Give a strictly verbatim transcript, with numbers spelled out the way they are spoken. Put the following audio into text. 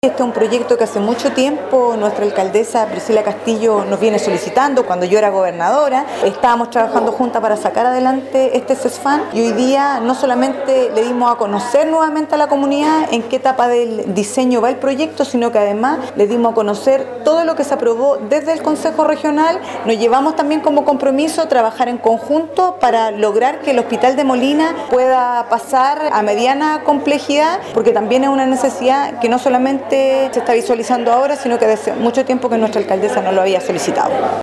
Este es un proyecto que hace mucho tiempo nuestra alcaldesa Priscila Castillo nos viene solicitando. Cuando yo era gobernadora, estábamos trabajando juntas para sacar adelante este CESFAN y hoy día no solamente le dimos a conocer nuevamente a la comunidad en qué etapa del diseño va el proyecto, sino que además le dimos a conocer todo lo que se aprobó desde el Consejo Regional. Nos llevamos también como compromiso trabajar en conjunto para lograr que el Hospital de Molina pueda pasar a mediana complejidad, porque también es una necesidad que no solamente se está visualizando ahora, sino que desde mucho tiempo que nuestra alcaldesa no lo había solicitado.